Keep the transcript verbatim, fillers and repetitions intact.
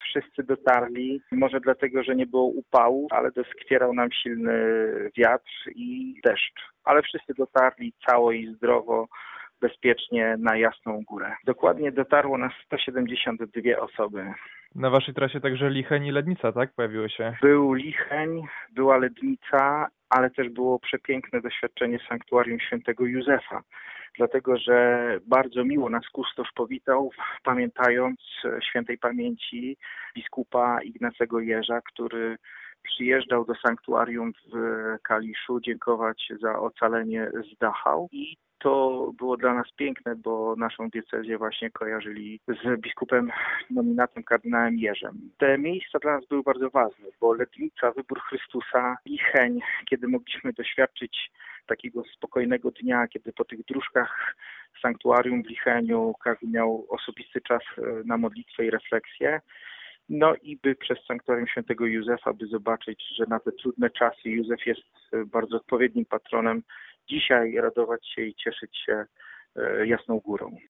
wszyscy dotarli. Może dlatego, że nie było upału, ale doskwierał nam silny wiatr i deszcz. Ale wszyscy dotarli cało i zdrowo, bezpiecznie na Jasną Górę. Dokładnie dotarło nas sto siedemdziesiąt dwie osoby. Na waszej trasie także Licheń i Lednica, tak? Pojawiły się. Był Licheń, była Lednica, ale też było przepiękne doświadczenie Sanktuarium Świętego Józefa. Dlatego, że bardzo miło nas kustosz powitał, pamiętając świętej pamięci biskupa Ignacego Jerza, który przyjeżdżał do sanktuarium w Kaliszu dziękować za ocalenie z Dachau. I to było dla nas piękne, bo naszą diecezję właśnie kojarzyli z biskupem nominatem kardynałem Jerzem. Te miejsca dla nas były bardzo ważne, bo Lednica, wybór Chrystusa, Licheń, kiedy mogliśmy doświadczyć takiego spokojnego dnia, kiedy po tych dróżkach sanktuarium w Licheniu każdy miał osobisty czas na modlitwę i refleksję. No i by przez Sanktuarium Świętego Józefa, by zobaczyć, że na te trudne czasy Józef jest bardzo odpowiednim patronem, dzisiaj radować się i cieszyć się Jasną Górą.